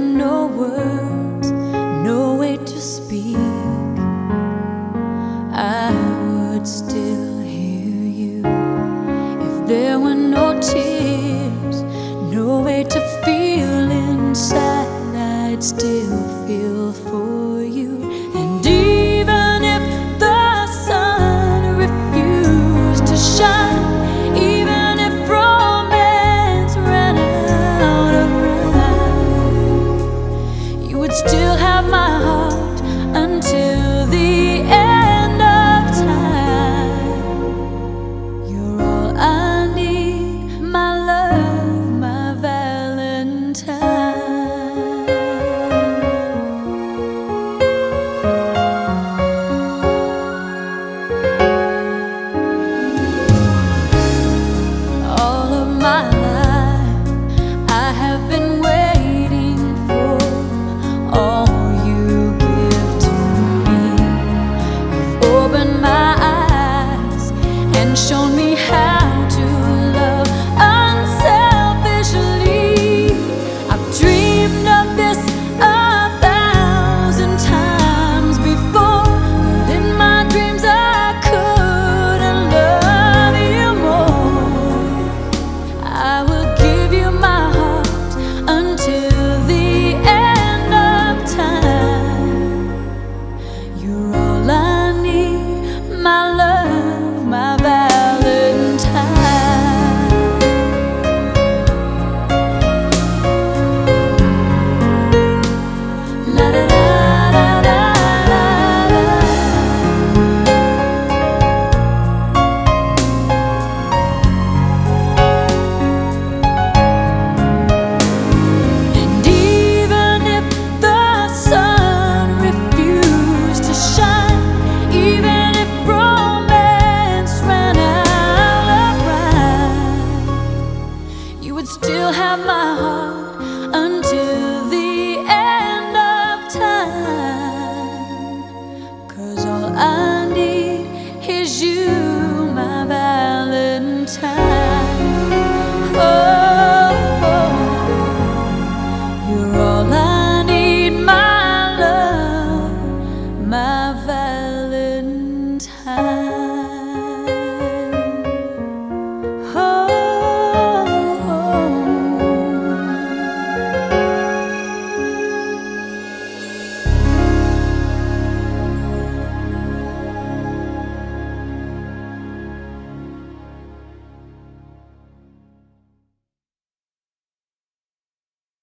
no words, no way to speak, I would still hear you. If there were no tears, no way to feel inside, I'd still feel for you. And even if the sun refused to shine, even if romance ran out of rhyme, you would still have my heart until